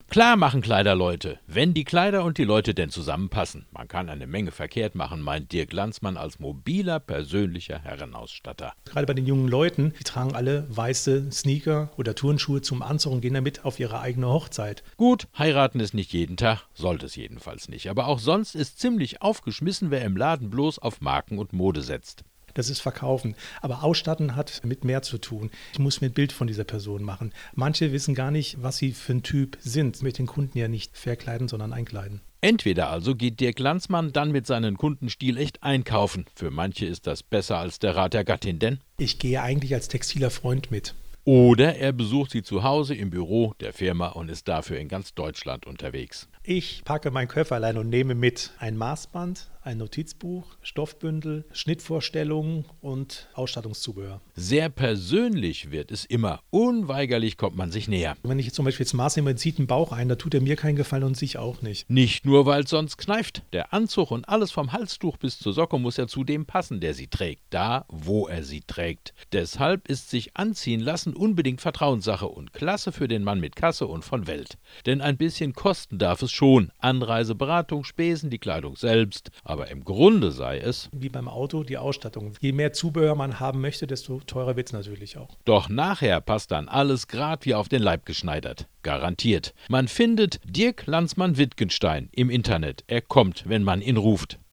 Klar machen Kleider Leute, wenn die Kleider und die Leute denn zusammenpassen. Man kann eine Menge verkehrt machen, meint Dirk Lanzmann als mobiler, persönlicher Herrenausstatter. Gerade bei den jungen Leuten, die tragen alle weiße Sneaker oder Turnschuhe zum Anzug und gehen damit auf ihre eigene Hochzeit. Gut, heiraten ist nicht jeden Tag, sollte es jedenfalls nicht. Aber auch sonst ist ziemlich aufgeschmissen, wer im Laden bloß auf Marken und Mode setzt. Das ist Verkaufen. Aber Ausstatten hat mit mehr zu tun. Ich muss mir ein Bild von dieser Person machen. Manche wissen gar nicht, was sie für ein Typ sind. Ich möchte den Kunden ja nicht verkleiden, sondern einkleiden. Entweder also geht Dirk Lanzmann dann mit seinen Kunden stilecht einkaufen. Für manche ist das besser als der Rat der Gattin, denn? Ich gehe eigentlich als textiler Freund mit. Oder er besucht sie zu Hause im Büro der Firma und ist dafür in ganz Deutschland unterwegs. Ich packe mein Köfferlein und nehme mit ein Maßband, ein Notizbuch, Stoffbündel, Schnittvorstellungen und Ausstattungszubehör. Sehr persönlich wird es immer. Unweigerlich kommt man sich näher. Wenn ich jetzt zum Beispiel das Maß nehme und zieht einen Bauch ein, da tut er mir keinen Gefallen und sich auch nicht. Nicht nur, weil es sonst kneift. Der Anzug und alles vom Halstuch bis zur Socke muss ja zu dem passen, der sie trägt. Da, wo er sie trägt. Deshalb ist sich anziehen lassen unbedingt Vertrauenssache und klasse für den Mann mit Kasse und von Welt. Denn ein bisschen kosten darf es schon. Anreise, Beratung, Spesen, die Kleidung selbst. Aber im Grunde sei es, wie beim Auto, die Ausstattung. Je mehr Zubehör man haben möchte, desto teurer wird es natürlich auch. Doch nachher passt dann alles grad wie auf den Leib geschneidert. Garantiert. Man findet Dirk Lanzmann Wittgenstein im Internet. Er kommt, wenn man ihn ruft.